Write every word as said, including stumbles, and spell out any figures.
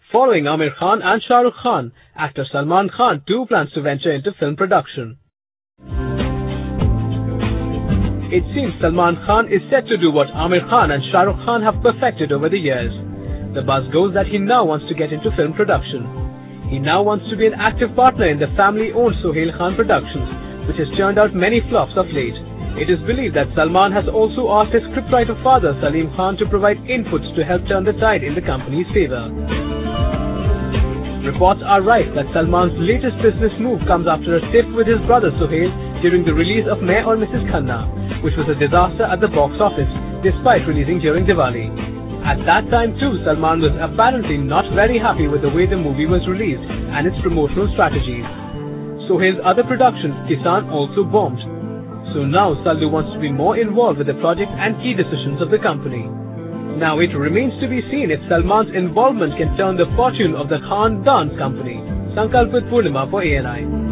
Following Aamir Khan and Shah Rukh Khan, actor Salman Khan too plans to venture into film production. It seems Salman Khan is set to do what Aamir Khan and Shah Rukh Khan have perfected over the years. The buzz goes that he now wants to get into film production. He now wants to be an active partner in the family-owned Sohail Khan Productions, which has churned out many flops of late. It is believed that Salman has also asked his scriptwriter father Salim Khan to provide inputs to help turn the tide in the company's favour. Reports are rife that Salman's latest business move comes after a tiff with his brother Sohail during the release of Main aur Missus Khanna, which was a disaster at the box office despite releasing during Diwali. At that time too, Salman was apparently not very happy with the way the movie was released and its promotional strategies. Sohail's other production, Kisan, also bombed. So now Sallu wants to be more involved with the project and key decisions of the company. Now it remains to be seen if Salman's involvement can turn the fortune of the Khan Dance Company. Sankalp with Purnima for A N I.